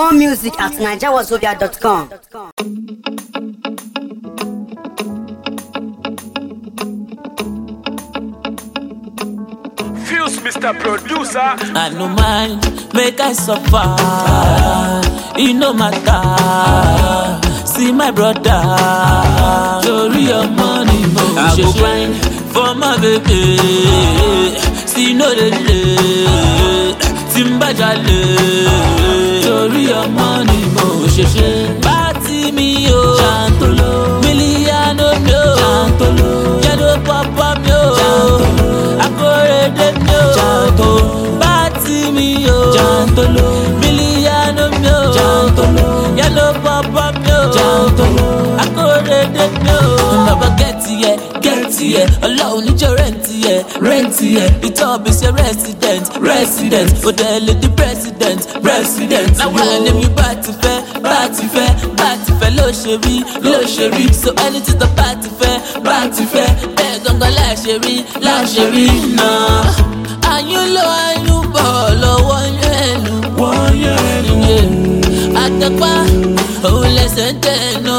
More music at NigerWazobia.com. Fuse, Mr. Producer. I no mind, make I suffer. It no matter. See my brother, story of money. I go grind for my baby. See no delay. Timba jale, story of money. Party me yo, Chantolo, Miliano yo, Chantolo, Yado Papa yo, Chantolo, Akore yo, Chantolo, party me yo, Chantolo, Miliano yo, Chantolo, Yado Papa yo, Chantolo, Akore yo. Never get here, alone need your rent here. The top is your resident. Hotel the president. Now when them you party fair, low sherry. So anything the party fair. They're gonna la sherry, no. And you ball, one year. At the bar, listen no.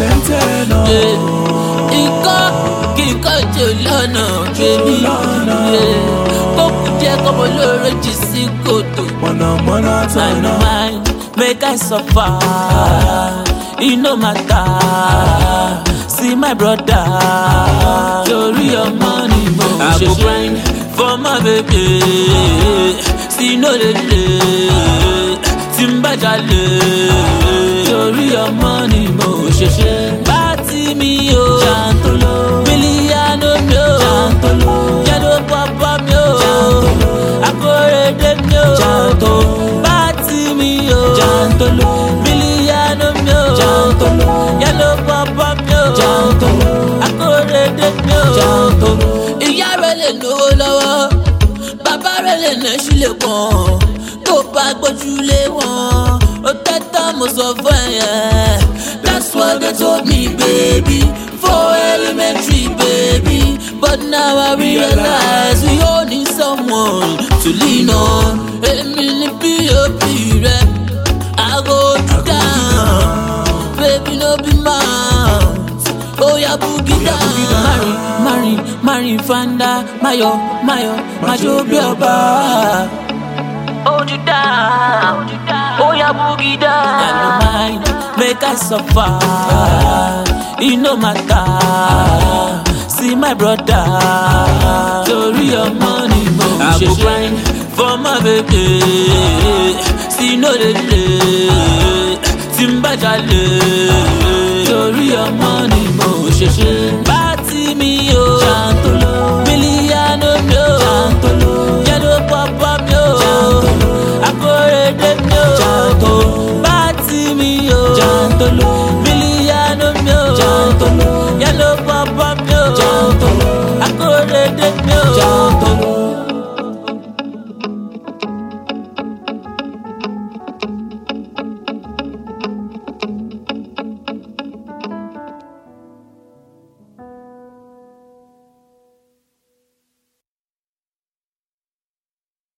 Kíkọ́ jòlọ́nà bébí kókù jẹ́ kọ́mọ lóore jì sí kòtò. Mọ̀nàmọ́ná tọ̀nà. Mind make I suffer, it no matter. See my brother, story of money. I go grind for my baby. See no delay. Timba jale, story of money. Party me yo, Chantolo, Miliano yo, Chantolo, Yado Papa yo, Chantolo, Akore yo, Chantolo, party me yo, Chantolo, Miliano yo, Chantolo, Yado Papa yo, Chantolo, Akore yo, Chantolo. Ìyá rẹ̀ lè lówó lọ́wọ́, bàbá rẹ̀ lè ná sílé kan, tó bá gbójúlé wọn, ó tẹ́tọ́ mo sọ fún ẹ̀yẹ. That's what they told me, baby, for elementary, baby. But now I realize we all need someone to lean on. Emily P.O.P. rap, I go down, baby, no be mine. Oh yeah, boogie down. Mari, Fanda, Mayo, be oba. Hold you down, oh yeah, boogie down. I no mind, make I suffer, it no matter. See my brother, story of money. I go grind for my baby. See no delay. Timba jale,